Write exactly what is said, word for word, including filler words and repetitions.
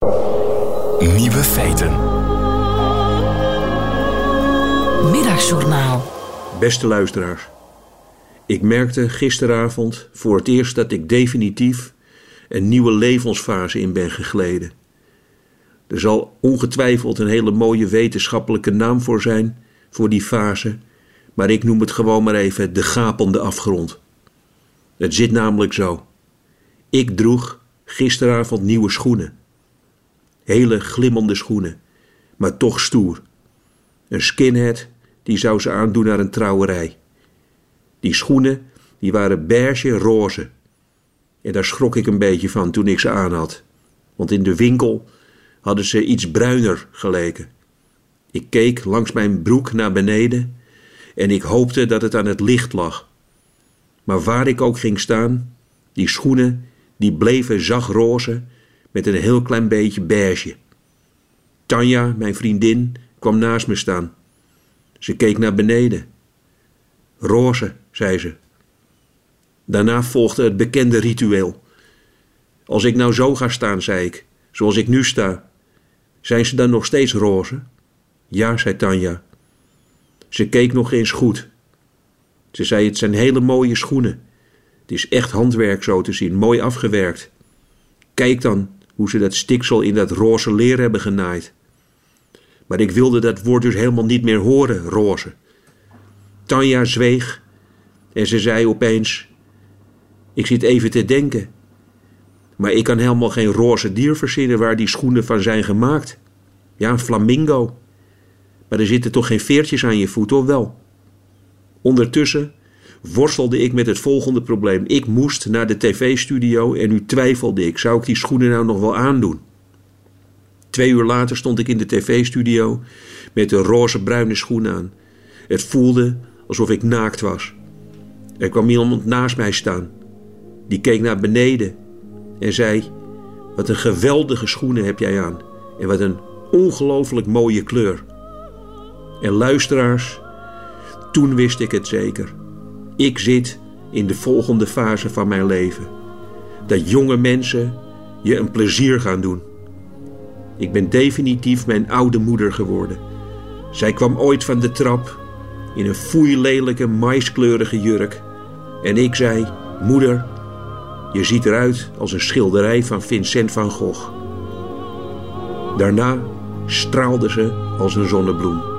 Nieuwe feiten. Middagjournaal. Beste luisteraars. Ik merkte gisteravond voor het eerst dat ik definitief een nieuwe levensfase in ben gegleden. Er zal ongetwijfeld een hele mooie wetenschappelijke naam voor zijn, voor die fase, maar ik noem het gewoon maar even de gapende afgrond. Het zit namelijk zo. Ik droeg gisteravond nieuwe schoenen. Hele glimmende schoenen, maar toch stoer. Een skinhead die zou ze aandoen naar een trouwerij. Die schoenen die waren beige roze. En daar schrok ik een beetje van toen ik ze aan had. Want in de winkel hadden ze iets bruiner geleken. Ik keek langs mijn broek naar beneden en ik hoopte dat het aan het licht lag. Maar waar ik ook ging staan, die schoenen die bleven zacht-roze met een heel klein beetje beige. Tanja, mijn vriendin, kwam naast me staan. Ze keek naar beneden. Roze, zei ze. Daarna volgde het bekende ritueel. Als ik nou zo ga staan, zei ik, zoals ik nu sta, zijn ze dan nog steeds roze? Ja, zei Tanja. Ze keek nog eens goed. Ze zei, het zijn hele mooie schoenen. Het is echt handwerk zo te zien, mooi afgewerkt. Kijk dan hoe ze dat stiksel in dat roze leer hebben genaaid. Maar ik wilde dat woord dus helemaal niet meer horen, roze. Tanja zweeg en ze zei opeens, ik zit even te denken, maar ik kan helemaal geen roze dier verzinnen waar die schoenen van zijn gemaakt. Ja, een flamingo. Maar er zitten toch geen veertjes aan je voet, of wel? Ondertussen worstelde ik met het volgende probleem. Ik moest naar de tv-studio en nu twijfelde ik, zou ik die schoenen nou nog wel aandoen? Twee uur later stond ik in de tv-studio met de roze-bruine schoen aan. Het voelde alsof ik naakt was. Er kwam iemand naast mij staan. Die keek naar beneden en zei, wat een geweldige schoenen heb jij aan. En wat een ongelooflijk mooie kleur. En luisteraars, toen wist ik het zeker. Ik zit in de volgende fase van mijn leven. Dat jonge mensen je een plezier gaan doen. Ik ben definitief mijn oude moeder geworden. Zij kwam ooit van de trap in een foeilelijke maiskleurige jurk. En ik zei, moeder, je ziet eruit als een schilderij van Vincent van Gogh. Daarna straalde ze als een zonnebloem.